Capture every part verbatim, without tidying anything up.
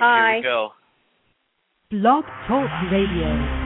Hi. Here we go. Blog Talk Radio.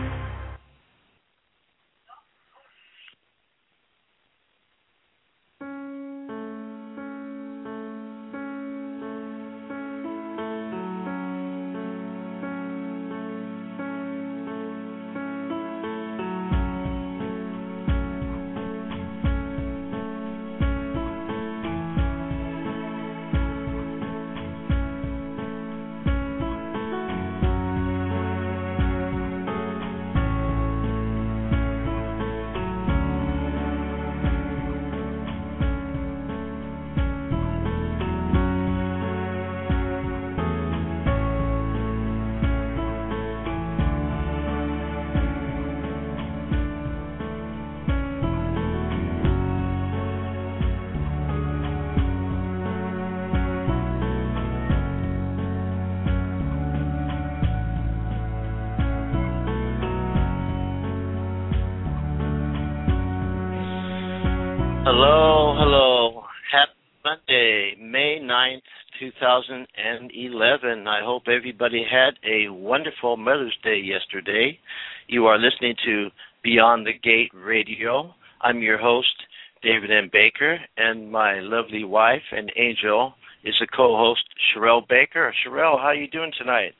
Hello, hello. Happy Monday, May ninth, two thousand eleven. I hope everybody had a wonderful Mother's Day yesterday. You are listening to Beyond the Gate Radio. I'm your host, David M. Baker, and my lovely wife and angel is a co-host, Sherelle Baker. Sherelle, how are you doing tonight?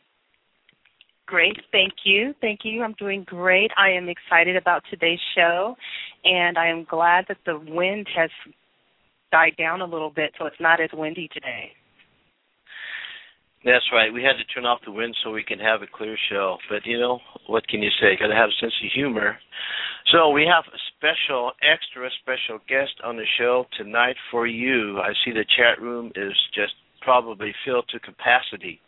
Great, thank you. Thank you. I'm doing great. I am excited about today's show, and I am glad that the wind has died down a little bit, so it's not as windy today. That's right. We had to turn off the wind so we can have a clear show. But, you know, what can you say? Got to have a sense of humor. So we have a special, extra special guest on the show tonight for you. I see the chat room is just probably filled to capacity.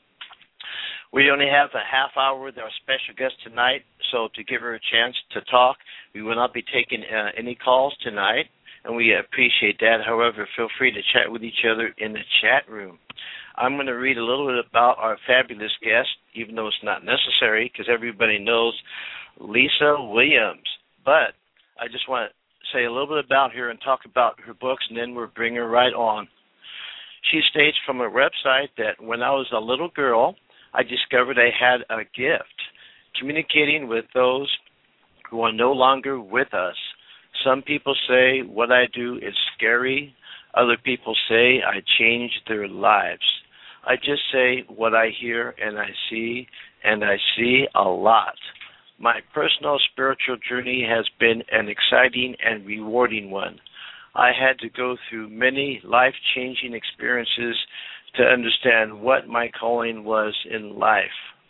We only have a half hour with our special guest tonight, so to give her a chance to talk, we will not be taking uh, any calls tonight, and we appreciate that. However, feel free to chat with each other in the chat room. I'm going to read a little bit about our fabulous guest, even though it's not necessary, because everybody knows Lisa Williams. But I just want to say a little bit about her and talk about her books, and then we'll bring her right on. She states from her website that when I was a little girl, I discovered I had a gift, communicating with those who are no longer with us. Some people say what I do is scary. Other people say I changed their lives. I just say what I hear and I see, and I see a lot. My personal spiritual journey has been an exciting and rewarding one. I had to go through many life-changing experiences to understand what my calling was in life.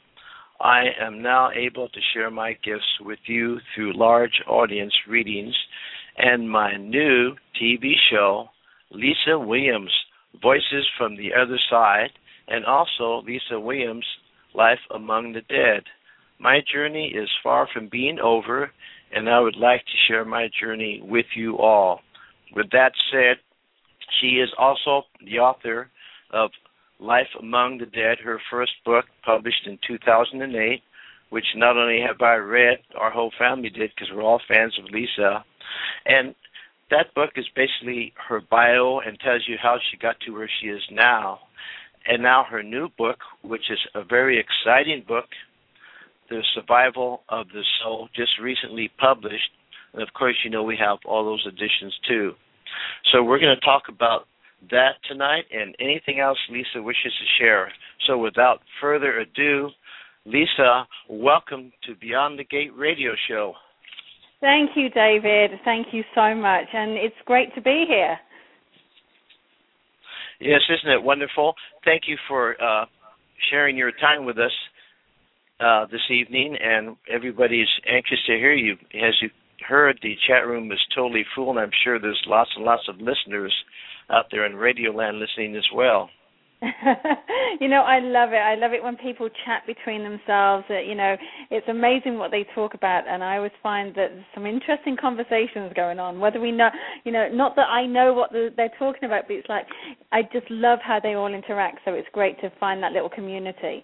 I am now able to share my gifts with you through large audience readings and my new T V show, Lisa Williams, Voices from the Other Side, and also Lisa Williams, Life Among the Dead. My journey is far from being over, and I would like to share my journey with you all. With that said, she is also the author of Life Among the Dead, her first book published in two thousand eight, which not only have I read, our whole family did because we're all fans of Lisa. And that book is basically her bio and tells you how she got to where she is now. And now her new book, which is a very exciting book, The Survival of the Soul, just recently published. And, of course, you know we have all those editions, too. So we're going to talk about that tonight and anything else Lisa wishes to share. So without further ado, Lisa, welcome to Beyond the Gate Radio Show. Thank you, David. Thank you so much. And it's great to be here. Yes, isn't it wonderful? Thank you for uh, sharing your time with us uh, this evening, and everybody's anxious to hear you. As you heard, the chat room is totally full, and I'm sure there's lots and lots of listeners out there in Radio Land listening as well. You know, I love it. I love it when people chat between themselves. Uh, you know, it's amazing what they talk about, and I always find that there's some interesting conversations going on. Whether we know, you know, not that I know what the, they're talking about, but it's like I just love how they all interact. So it's great to find that little community.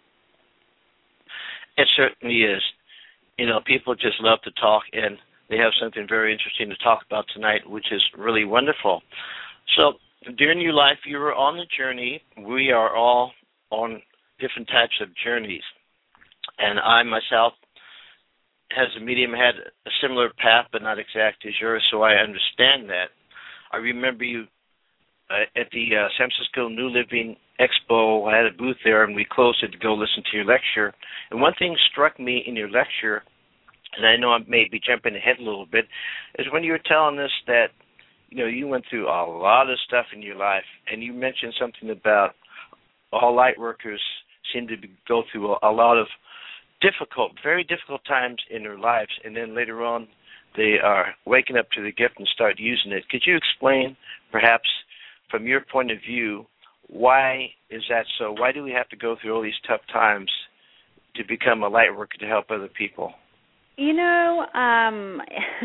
It certainly is. You know, people just love to talk, and they have something very interesting to talk about tonight, which is really wonderful. So during your life, you were on the journey. We are all on different types of journeys. And I myself, as a medium, had a similar path, but not exact as yours, so I understand that. I remember you uh, at the uh, San Francisco New Living Expo. I had a booth there, and we closed it to go listen to your lecture. And one thing struck me in your lecture, and I know I may be jumping ahead a little bit, is when you were telling us that, you know, you went through a lot of stuff in your life, and you mentioned something about all light workers seem to be, go through a, a lot of difficult, very difficult times in their lives, and then later on they are waking up to the gift and start using it. Could you explain, perhaps, from your point of view, why is that so? Why do we have to go through all these tough times to become a light worker to help other people? You know, um,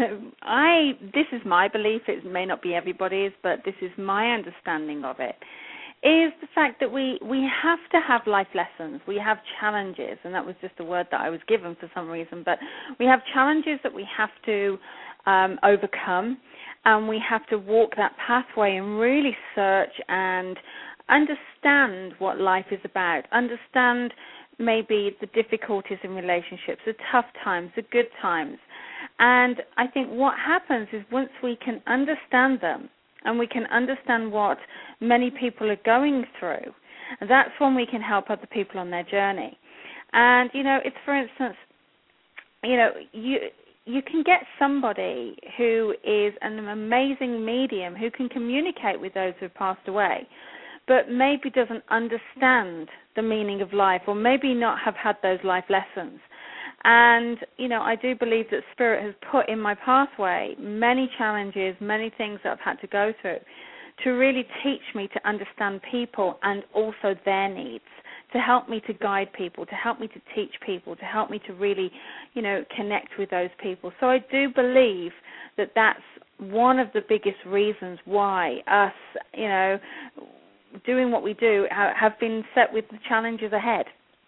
I this is my belief. It may not be everybody's, but this is my understanding of it, is the fact that we, we have to have life lessons. We have challenges, and that was just a word that I was given for some reason, but we have challenges that we have to um, overcome, and we have to walk that pathway and really search and understand what life is about, understand maybe the difficulties in relationships, the tough times, the good times. And I think what happens is once we can understand them, and we can understand what many people are going through, that's when we can help other people on their journey. And, you know, it's, for instance, you know, you you can get somebody who is an amazing medium who can communicate with those who have passed away, but maybe doesn't understand the meaning of life, or maybe not have had those life lessons. And, you know, I do believe that Spirit has put in my pathway many challenges, many things that I've had to go through to really teach me to understand people and also their needs, to help me to guide people, to help me to teach people, to help me to really, you know, connect with those people. So I do believe that that's one of the biggest reasons why us, you know, doing what we do have been set with the challenges ahead.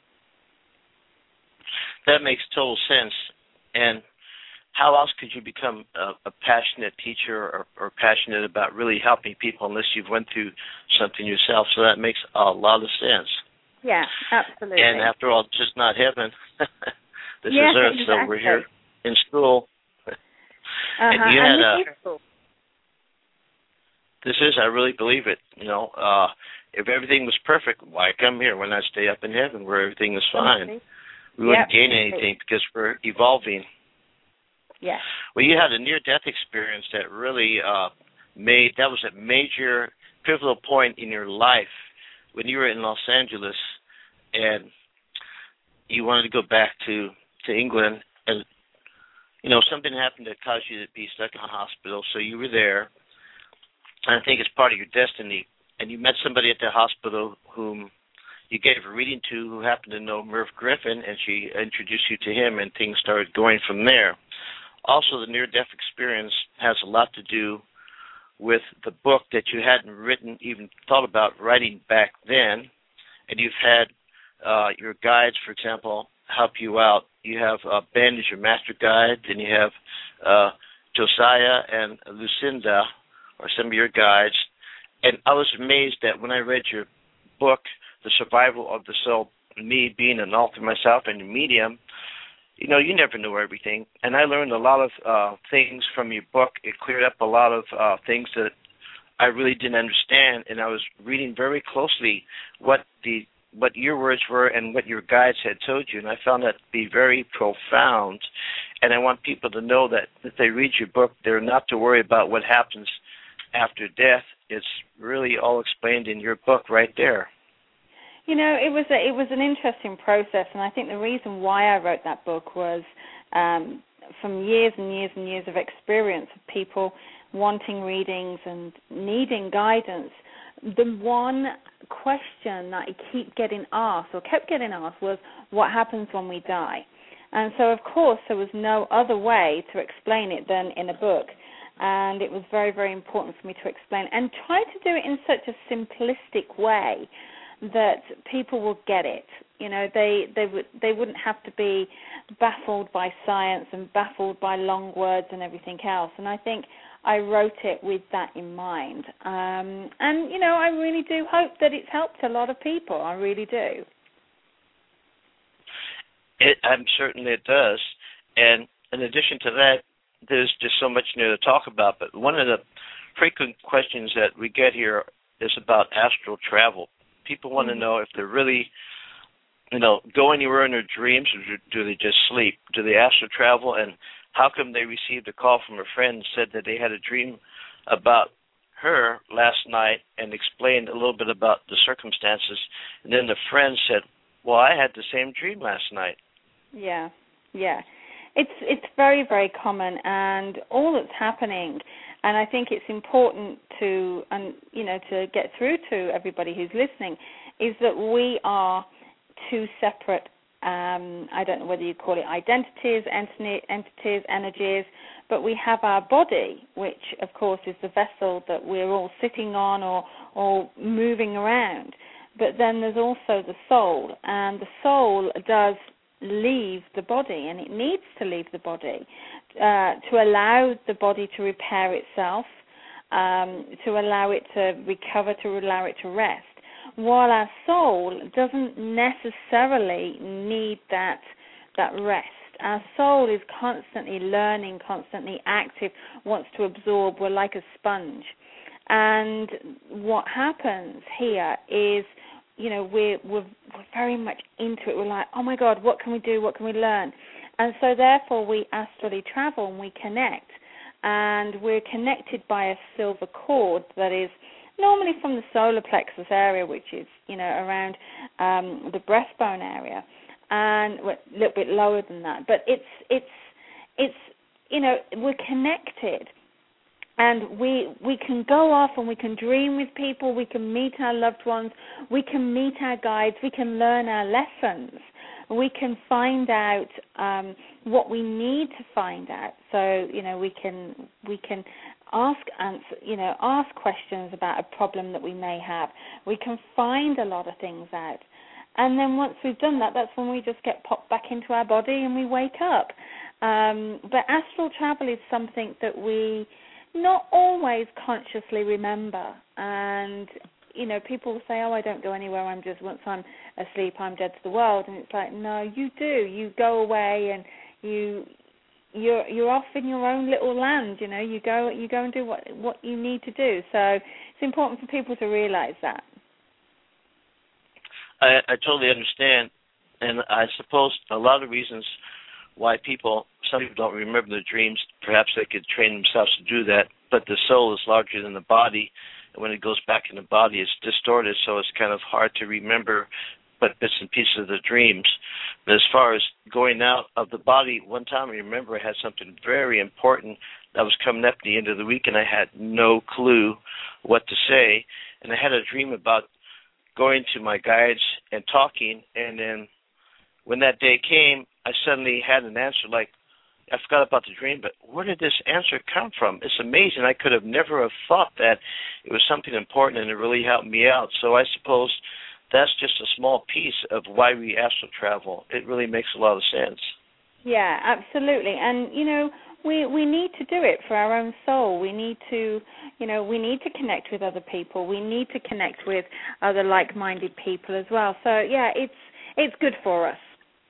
That makes total sense. And how else could you become a, a passionate teacher or, or passionate about really helping people unless you've went through something yourself? So that makes a lot of sense. Yeah, absolutely. And after all, it's just not heaven. This yes, is earth, exactly. so we're here in school. Uh-huh. And you and had a... This is, I really believe it. You know, uh, if everything was perfect, why come here? Why not stay up in heaven where everything is fine? Okay. We wouldn't yep. gain anything because we're evolving. Yeah. Well, you had a near-death experience that really uh, made, that was a major pivotal point in your life when you were in Los Angeles and you wanted to go back to, to England. And, you know, something happened that caused you to be stuck in a hospital, so you were there. And I think it's part of your destiny. And you met somebody at the hospital whom you gave a reading to who happened to know Merv Griffin, and she introduced you to him, and things started going from there. Also, the near-death experience has a lot to do with the book that you hadn't written, even thought about writing back then, and you've had uh, your guides, for example, help you out. You have uh, Ben as your master guide, then you have uh, Josiah and Lucinda are some of your guides. And I was amazed that when I read your book, The Survival of the Soul, me being an author myself and a medium, you know, you never know everything. And I learned a lot of uh, things from your book. It cleared up a lot of uh, things that I really didn't understand, and I was reading very closely what the what your words were and what your guides had told you, and I found that to be very profound. And I want people to know that if they read your book, they're not to worry about what happens after death. It's really all explained in your book right there. You know, it was a, it was an interesting process, and I think the reason why I wrote that book was um, from years and years and years of experience of people wanting readings and needing guidance. The one question that I keep getting asked, or kept getting asked, was what happens when we die? And so, of course, there was no other way to explain it than in a book. And it was very, very important for me to explain and try to do it in such a simplistic way that people will get it. You know, they they would they wouldn't have to be baffled by science and baffled by long words and everything else. And I think I wrote it with that in mind. Um, and, you know, I really do hope that it's helped a lot of people. I really do. It, I'm certain it does. And in addition to that, there's just so much new to talk about. But one of the frequent questions that we get here is about astral travel. People want mm-hmm. to know if they're really, you know, go anywhere in their dreams, or do they just sleep? Do they astral travel? And how come they received a call from a friend and said that they had a dream about her last night and explained a little bit about the circumstances, and then the friend said, well, I had the same dream last night. Yeah, yeah. It's it's very, very common, and all that's happening, and I think it's important to, and you know, to get through to everybody who's listening, is that we are two separate, um, I don't know whether you call it identities, entities, energies, but we have our body, which, of course, is the vessel that we're all sitting on or, or moving around. But then there's also the soul, and the soul does leave the body, and it needs to leave the body uh, to allow the body to repair itself, um, to allow it to recover, to allow it to rest, while our soul doesn't necessarily need that that rest. Our soul is constantly learning, constantly active, wants to absorb. We're like a sponge. And what happens here is, you know, we're, we're, we're very much into it. We're like, oh, my God, what can we do? What can we learn? And so, therefore, we astrally travel and we connect. And we're connected by a silver cord that is normally from the solar plexus area, which is, you know, around um, the breastbone area, and a little bit lower than that. But it's, it's, it's, you know, we're connected. And we we can go off and we can dream with people, we can meet our loved ones, we can meet our guides, we can learn our lessons, we can find out um, what we need to find out. So, you know, we can we can ask answer, you know, ask questions about a problem that we may have. We can find a lot of things out. And then once we've done that, that's when we just get popped back into our body and we wake up. Um, but astral travel is something that we not always consciously remember. And, you know, people will say, oh, I don't go anywhere, I'm just, once I'm asleep, I'm dead to the world. And it's like, no, you do. You go away and you, you're you're off in your own little land, you know, you go you go and do what, what you need to do. So it's important for people to realize that. I, I totally understand. And I suppose a lot of reasons why people, some people don't remember their dreams. Perhaps they could train themselves to do that, but the soul is larger than the body, and when it goes back in the body, it's distorted, so it's kind of hard to remember but bits and pieces of the dreams. But as far as going out of the body, one time I remember I had something very important that was coming up at the end of the week, and I had no clue what to say, and I had a dream about going to my guides and talking, and then when that day came, I suddenly had an answer, like, I forgot about the dream, but where did this answer come from? It's amazing. I could have never have thought that it was something important, and it really helped me out. So I suppose that's just a small piece of why we astral travel. It really makes a lot of sense. Yeah, absolutely. And, you know, we we need to do it for our own soul. We need to, you know, we need to connect with other people. We need to connect with other like-minded people as well. So, yeah, it's it's good for us.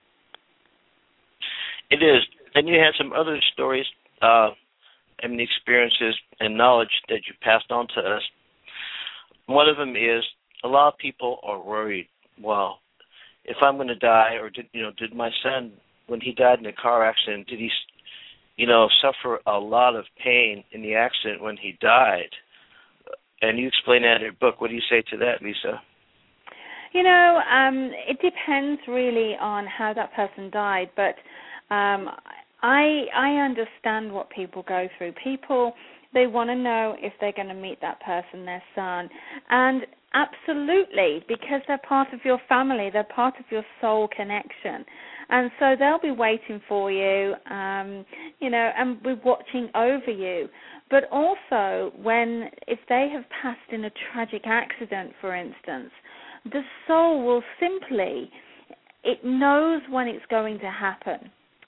It is. And you had some other stories uh, and experiences and knowledge that you passed on to us. One of them is a lot of people are worried, well, if I'm going to die, or did you know, did my son, when he died in a car accident, did he, you know, suffer a lot of pain in the accident when he died? And you explain that in your book. What do you say to that, Lisa? You know, um, it depends really on how that person died, but um, I I understand what people go through. People, they want to know if they're going to meet that person, their son, and absolutely, because they're part of your family, they're part of your soul connection, and so they'll be waiting for you, um, you know, and be watching over you. But also, when if they have passed in a tragic accident, for instance, the soul will simply, it knows when it's going to happen.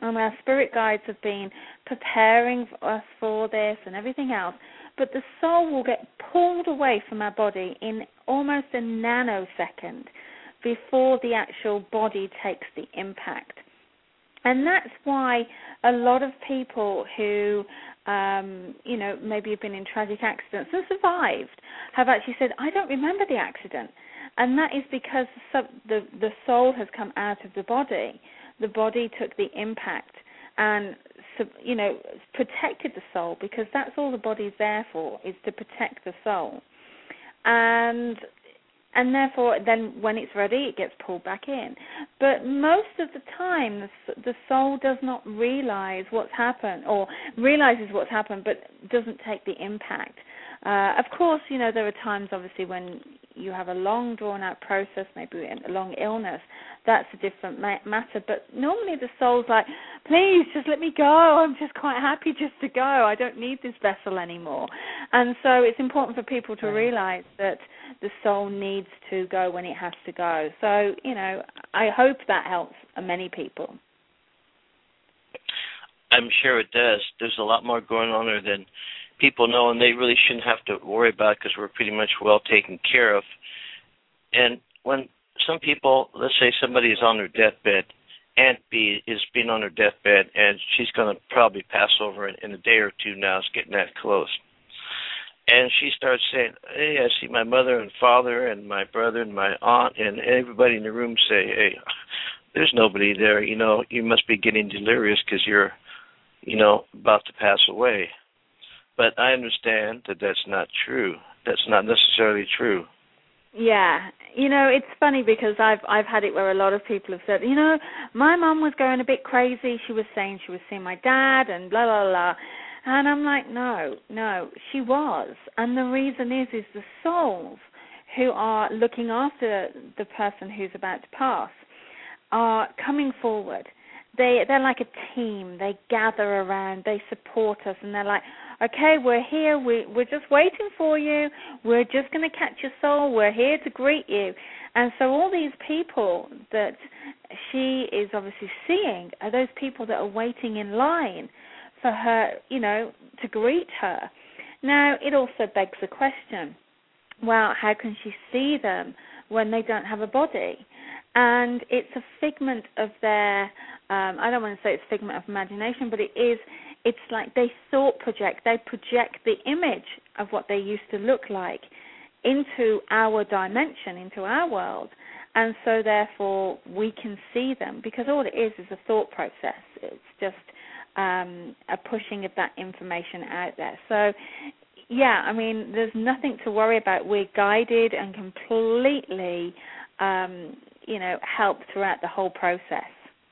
and our spirit guides have been preparing us for this and everything else. But the soul will get pulled away from our body in almost a nanosecond before the actual body takes the impact. And that's why a lot of people who, um, you know, maybe have been in tragic accidents and survived have actually said, I don't remember the accident. And that is because the, the soul has come out of the body. The body took the impact and, you know, protected the soul, because that's all the body's there for, is to protect the soul. And and therefore, then when it's ready, it gets pulled back in. But most of the time, the, the soul does not realize what's happened, or realizes what's happened, but doesn't take the impact. Uh, of course, you know, there are times, obviously, when you have a long, drawn-out process, maybe a long illness, that's a different ma- matter. But normally the soul's like, please, just let me go. I'm just quite happy just to go. I don't need this vessel anymore. And so it's important for people to realize that the soul needs to go when it has to go. So, you know, I hope that helps many people. I'm sure it does. There's a lot more going on there than people know, and they really shouldn't have to worry about it, because we're pretty much well taken care of. And when some people, let's say somebody is on their deathbed, Aunt B is being on her deathbed, and she's going to probably pass over in, in a day or two now. It's getting that close. And she starts saying, hey, I see my mother and father and my brother and my aunt, and everybody in the room say, hey, there's nobody there. You know, you must be getting delirious because you're, you know, about to pass away. But I understand that that's not true. That's not necessarily true. Yeah. You know, it's funny because I've I've had it where a lot of people have said, you know, my mum was going a bit crazy. She was saying she was seeing my dad and blah, blah, blah. And I'm like, no, no, she was. And the reason is, is the souls who are looking after the person who's about to pass are coming forward. They, they're like a team. They gather around. They support us. And they're like, okay, we're here. We, we're just waiting for you. We're just going to catch your soul. We're here to greet you. And so all these people that she is obviously seeing are those people that are waiting in line for her, you know, to greet her. Now, it also begs the question, well, how can she see them when they don't have a body? And it's a figment of their, um, I don't want to say it's a figment of imagination, but it is, it's like they thought project, they project the image of what they used to look like into our dimension, into our world. And so therefore we can see them, because all it is is a thought process. It's just um, a pushing of that information out there. So, yeah, I mean, there's nothing to worry about. We're guided and completely, um, you know, helped throughout the whole process.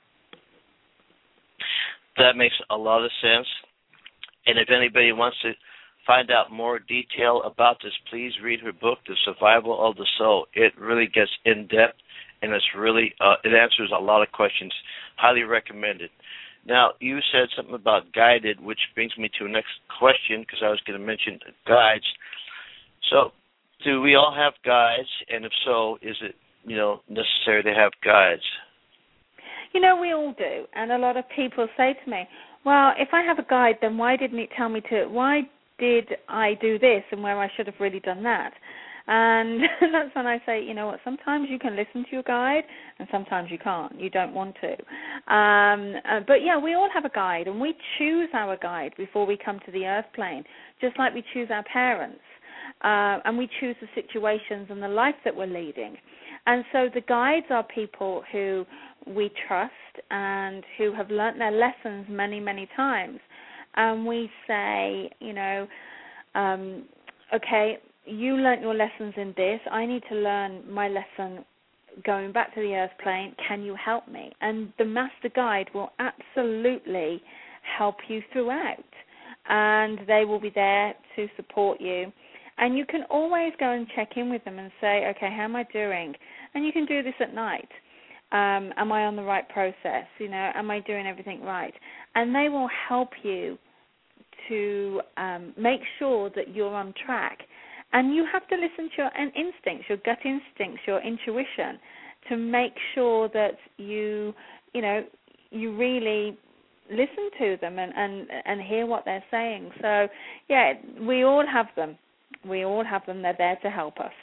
That makes a lot of sense. And if anybody wants to find out more detail about this, please read her book, The Survival of the Soul. It really gets in-depth, and it's really, uh, it answers a lot of questions. Highly recommended. Now, you said something about guided, which brings me to the next question, because I was going to mention guides. So, do we all have guides? And if so, is it, you know, necessary to have guides? You know, we all do. And a lot of people say to me, well, if I have a guide, then why didn't it tell me to, why did I do this and where I should have really done that? And that's when I say, you know what, sometimes you can listen to your guide and sometimes you can't. You don't want to. Um, uh, but, yeah, we all have a guide, and we choose our guide before we come to the earth plane, just like we choose our parents. Uh, and we choose the situations and the life that we're leading. And so the guides are people who we trust and who have learnt their lessons many, many times. And we say, you know, um, okay, you learnt your lessons in this. I need to learn my lesson going back to the earth plane. Can you help me? And the master guide will absolutely help you throughout. And they will be there to support you. And you can always go and check in with them and say, okay, how am I doing? And you can do this at night. Um, am I on the right process? You know, am I doing everything right? And they will help you to um, make sure that you're on track. And you have to listen to your instincts, your gut instincts, your intuition, to make sure that you, you know, you really listen to them and, and, and hear what they're saying. So, yeah, we all have them. We all have them. They're there to help us.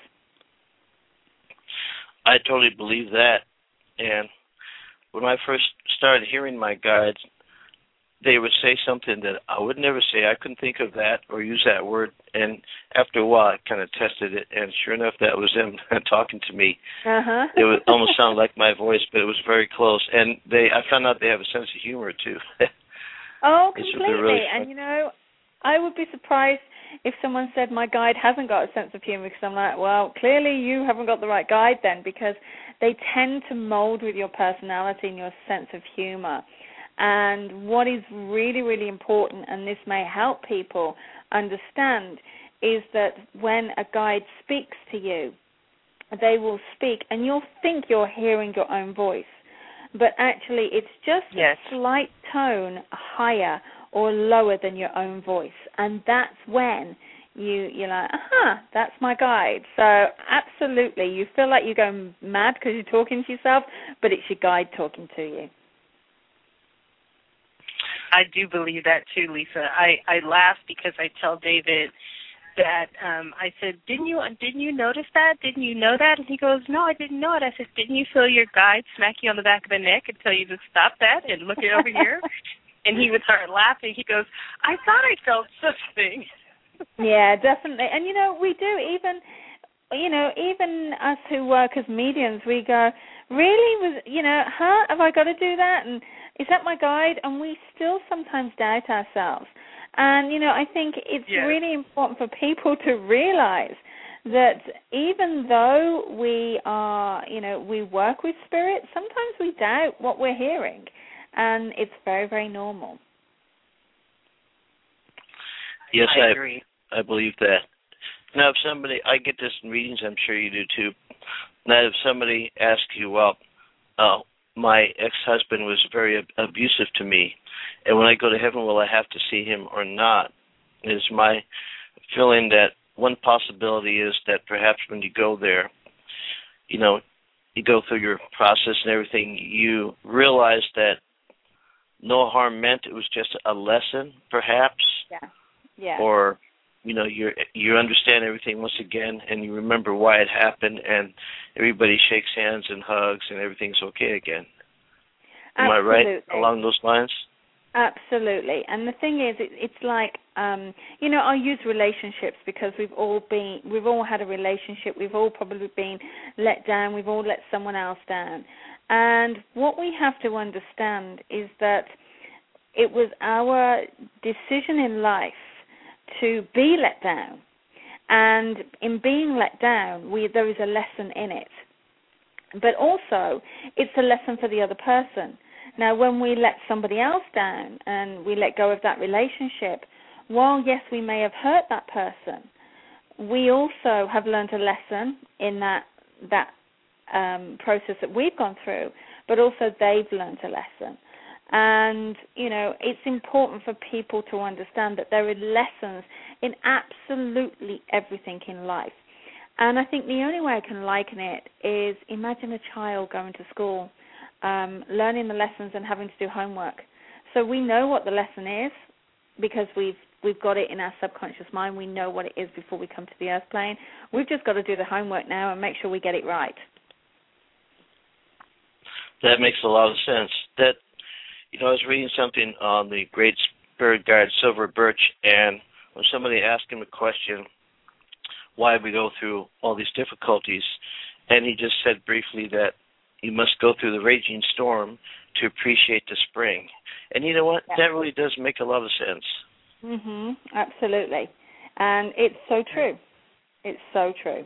I totally believe that. And when I first started hearing my guides, they would say something that I would never say. I couldn't think of that or use that word. And after a while, I kind of tested it, and sure enough, that was them talking to me. Uh-huh. It would almost sound like my voice, but it was very close. And they, I found out they have a sense of humor, too. Oh, completely. Really and, you know, I would be surprised if someone said my guide hasn't got a sense of humor, because I'm like, well, clearly you haven't got the right guide then, because they tend to mold with your personality and your sense of humor. And what is really, really important, and this may help people understand, is that when a guide speaks to you, they will speak, and you'll think you're hearing your own voice. But actually, it's just yes. a slight tone higher or lower than your own voice. And that's when you, you're like, aha, that's my guide. So absolutely, you feel like you're going mad because you're talking to yourself, but it's your guide talking to you. I do believe that too, Lisa. I, I laugh because I tell David that um, I said, didn't you didn't you notice that? Didn't you know that? And he goes, no, I didn't know it. I said, didn't you feel your guide smack you on the back of the neck and tell you to stop that and look it over here? And he would start laughing. He goes, I thought I felt such a thing. Yeah, definitely. And, you know, we do even, you know, even us who work as mediums, we go, really? Was you know, huh? Have I got to do that? And is that my guide? And we still sometimes doubt ourselves. And, you know, I think it's yes. really important for people to realize that even though we are, you know, we work with spirit, sometimes we doubt what we're hearing. And it's very, very normal. Yes, I, I agree. I believe that. Now, if somebody, I get this in readings, I'm sure you do too. Now, if somebody asks you, well, oh, my ex-husband was very ab- abusive to me, and when I go to heaven, will I have to see him or not? Is my feeling that one possibility is that perhaps when you go there, you know, you go through your process and everything, you realize that no harm meant, it was just a lesson, perhaps. Yeah. Yeah. Or, you know, you you understand everything once again, and you remember why it happened, and everybody shakes hands and hugs, and everything's okay again. Am Absolutely. I right along those lines? Absolutely. And the thing is, it, it's like, um, you know, I'll use relationships because we've all been, we've all had a relationship. We've all probably been let down. We've all let someone else down. And what we have to understand is that it was our decision in life to be let down. And in being let down, we, there is a lesson in it. But also, it's a lesson for the other person. Now, when we let somebody else down and we let go of that relationship, while, yes, we may have hurt that person, we also have learned a lesson in that that um, process that we've gone through, but also they've learned a lesson. And, you know, it's important for people to understand that there are lessons in absolutely everything in life. And I think the only way I can liken it is imagine a child going to school, um, learning the lessons and having to do homework. So we know what the lesson is because we've we've got it in our subconscious mind. We know what it is before we come to the earth plane. We've just got to do the homework now and make sure we get it right. That makes a lot of sense. That, you know, I was reading something on the great spirit guide, Silver Birch, and when somebody asked him a question, why we go through all these difficulties, and he just said briefly that you must go through the raging storm to appreciate the spring. And you know what? Yeah. That really does make a lot of sense. Mhm. Absolutely. And it's so true. It's so true.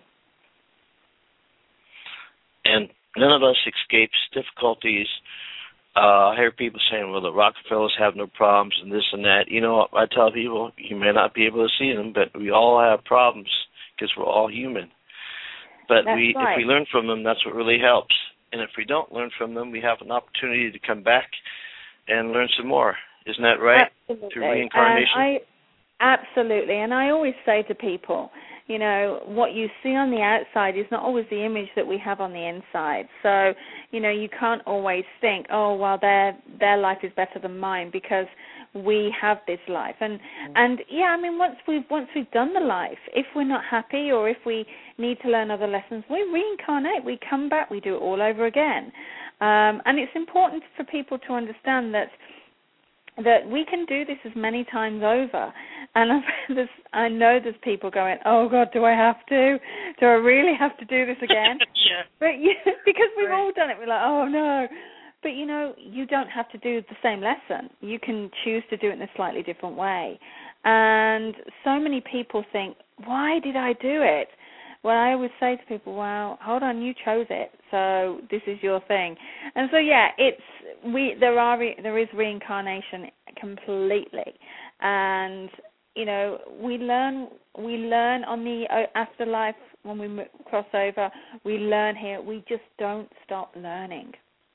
And none of us escapes difficulties. Uh, I hear people saying, well, the Rockefellers have no problems and this and that. You know, I tell people, you may not be able to see them, but we all have problems because we're all human. But that's we, right. if we learn from them, that's what really helps. And if we don't learn from them, we have an opportunity to come back and learn some more. Isn't that right? Absolutely. Through reincarnation? And I, absolutely. And I always say to people, you know, what you see on the outside is not always the image that we have on the inside. So, you know, you can't always think, oh, well, their their life is better than mine because we have this life. And and yeah, I mean, once we've once we've done the life, if we're not happy or if we need to learn other lessons, we reincarnate, we come back, we do it all over again. Um, and it's important for people to understand that that we can do this as many times over. And I've, I know there's people going, oh, God, do I have to? Do I really have to do this again? Yeah. But yeah, because we've right. all done it, we're like, oh, no. But, you know, you don't have to do the same lesson. You can choose to do it in a slightly different way. And so many people think, why did I do it? Well, I always say to people, well, hold on, you chose it, so this is your thing. And so, yeah, it's we there are there is reincarnation completely, and you know we learn we learn on the afterlife when we cross over. We learn here. We just don't stop learning.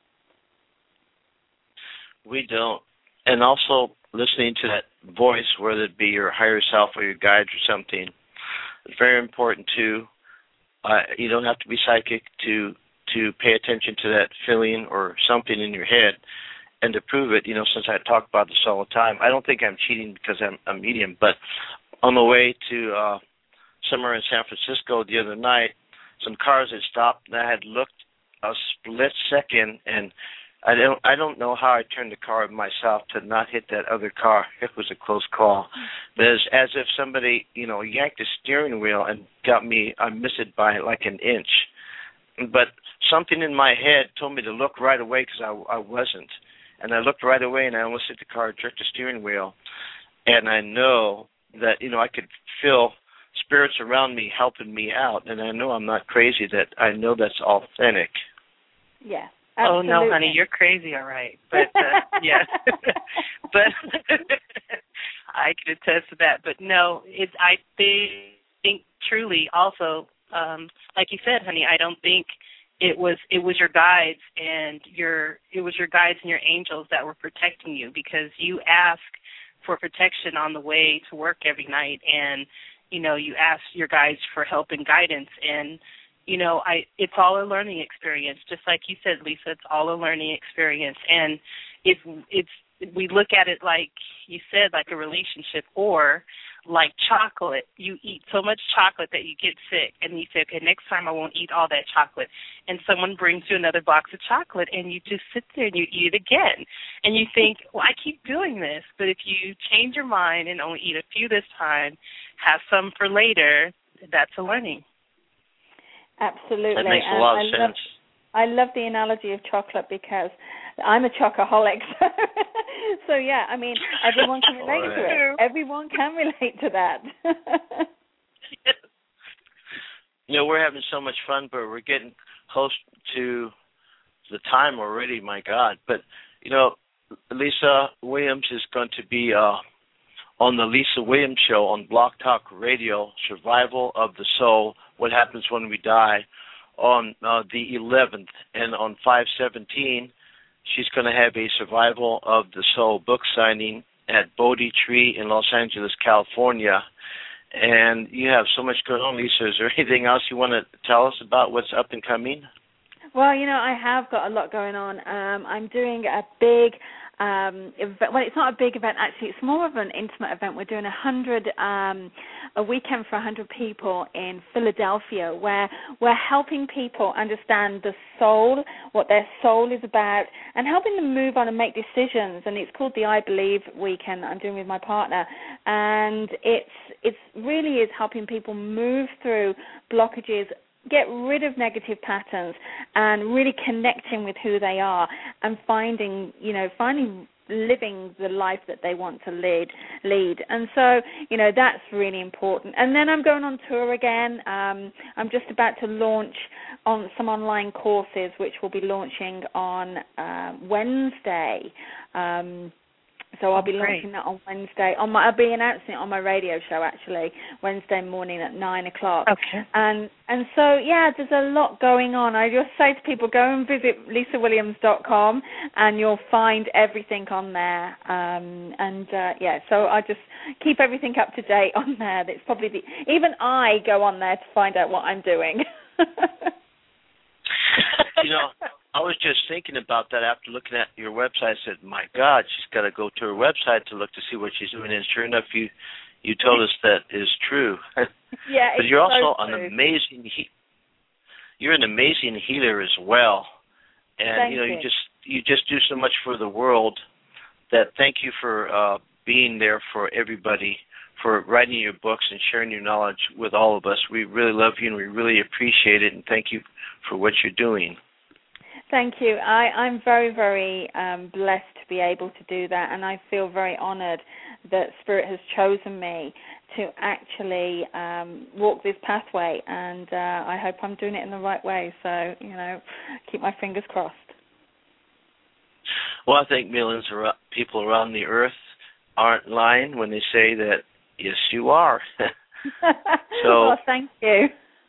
We don't, and also listening to that voice, whether it be your higher self or your guide or something, it's very important too. Uh, you don't have to be psychic to to pay attention to that feeling or something in your head, and to prove it. You know, since I talk about this all the time, I don't think I'm cheating because I'm a medium. But on the way to uh, somewhere in San Francisco the other night, some cars had stopped, and I had looked a split second, and I don't I don't know how I turned the car myself to not hit that other car. It was a close call. But it's as if somebody, you know, yanked the steering wheel and got me, I missed it by like an inch. But something in my head told me to look right away because I, I wasn't. And I looked right away, and I almost hit the car, jerked the steering wheel. And I know that, you know, I could feel spirits around me helping me out. And I know I'm not crazy, that I know that's authentic. Yeah. Oh Absolutely. no, honey, you're crazy, all right. But uh, yeah, but I can attest to that. But no, it's I think, think truly also, um, like you said, honey, I don't think it was it was your guides and your it was your guides and your angels that were protecting you, because you ask for protection on the way to work every night, and you know you ask your guides for help and guidance. And You know, I it's all a learning experience, just like you said, Lisa. It's all a learning experience, and if it's we look at it like you said, like a relationship, or like chocolate. You eat so much chocolate that you get sick, and you say, okay, next time I won't eat all that chocolate. And someone brings you another box of chocolate, and you just sit there and you eat it again, and you think, well, I keep doing this, but if you change your mind and only eat a few this time, have some for later, that's a learning. Absolutely. That makes a and lot of I sense. Love, I love the analogy of chocolate because I'm a chocoholic. So, so yeah, I mean, everyone can relate to it. Everyone can relate to that. You know, we're having so much fun, but we're getting close to the time already, my God. But, you know, Lisa Williams is going to be uh, on the Lisa Williams Show on Blog Talk Radio, Survival of the Soul, What Happens When We Die, on uh, the eleventh. And on five seventeen, she's going to have a Survival of the Soul book signing at Bodhi Tree in Los Angeles, California. And you have so much going on, Lisa. Is there anything else you want to tell us about what's up and coming? Well, you know, I have got a lot going on. Um, I'm doing a big um, event. Well, it's not a big event, actually. It's more of an intimate event. We're doing a hundred, um, a weekend for a hundred people in Philadelphia, where we're helping people understand the soul, what their soul is about, and helping them move on and make decisions. And it's called the I Believe Weekend that I'm doing with my partner. And it's it's really is helping people move through blockages, get rid of negative patterns, and really connecting with who they are and finding, you know, finding living the life that they want to lead. lead. And so, you know, that's really important. And then I'm going on tour again. Um, I'm just about to launch on some online courses, which will be launching on uh, Wednesday. Um So I'll be oh, launching that on Wednesday. On my, I'll be announcing it on my radio show, actually, Wednesday morning at nine o'clock. Okay. And and so, yeah, there's a lot going on. I just say to people, go and visit lisa williams dot com, and you'll find everything on there. Um, and, uh, yeah, so I just keep everything up to date on there. That's probably the, even I go on there to find out what I'm doing. You know, I was just thinking about that after looking at your website. I said, my God, she's got to go to her website to look to see what she's doing. And sure enough, you you told us that is true. Yeah, but you're also so an amazing he- you're an amazing healer as well. And thank you know, you. you just you just do so much for the world that thank you for uh, being there for everybody, for writing your books and sharing your knowledge with all of us. We really love you and we really appreciate it, and thank you for what you're doing. Thank you. I, I'm very, very um, blessed to be able to do that, and I feel very honored that Spirit has chosen me to actually um, walk this pathway, and uh, I hope I'm doing it in the right way. So, you know, keep my fingers crossed. Well, I think millions of people around the earth aren't lying when they say that, yes, you are. So, well, thank you.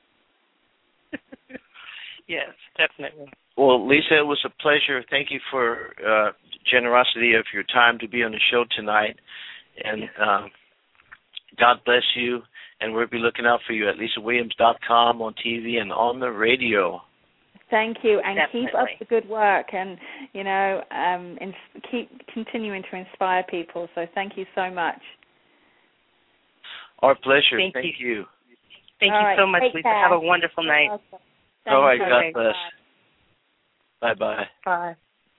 Yes, definitely. Well, Lisa, it was a pleasure. Thank you for uh, generosity of your time to be on the show tonight. And uh, God bless you. And we'll be looking out for you at lisa williams dot com on T V and on the radio. Thank you, and Definitely. keep up the good work, and you know, um, ins- keep continuing to inspire people. So thank you so much. Our pleasure. Thank, Thank you. you. Thank All you right, so much, take Lisa. care. Have a wonderful night. Thank All right, you. God bless. Bye-bye. Bye.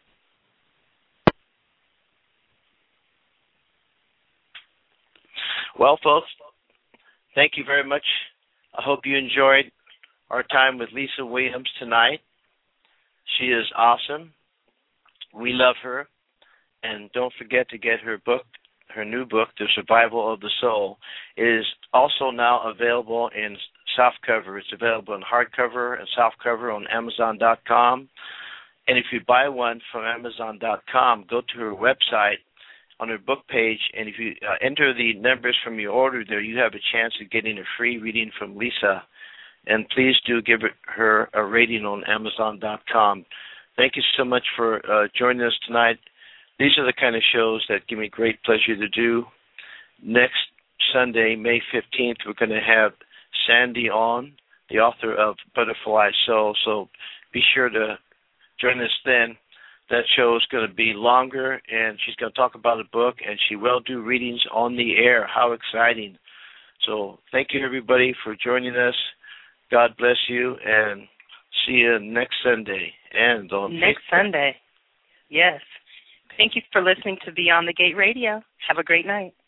Well, folks, thank you very much. I hope you enjoyed our time with Lisa Williams tonight. She is awesome. We love her. And don't forget to get her book, her new book, The Survival of the Soul. It is also now available in softcover. It's available in hardcover and softcover on amazon dot com. And if you buy one from amazon dot com, go to her website on her book page, and if you uh, enter the numbers from your order there, you have a chance of getting a free reading from Lisa. And please do give her a rating on amazon dot com. Thank you so much for uh, joining us tonight. These are the kind of shows that give me great pleasure to do. Next Sunday, May fifteenth, we're going to have Sandy on, the author of Butterfly Soul. So be sure to join us then. That show is going to be longer, and she's going to talk about a book, and she will do readings on the air. How exciting. So thank you, everybody, for joining us. God bless you, and see you next Sunday. And on Next Facebook. Sunday. Yes. Thank you for listening to Beyond the Gate Radio. Have a great night.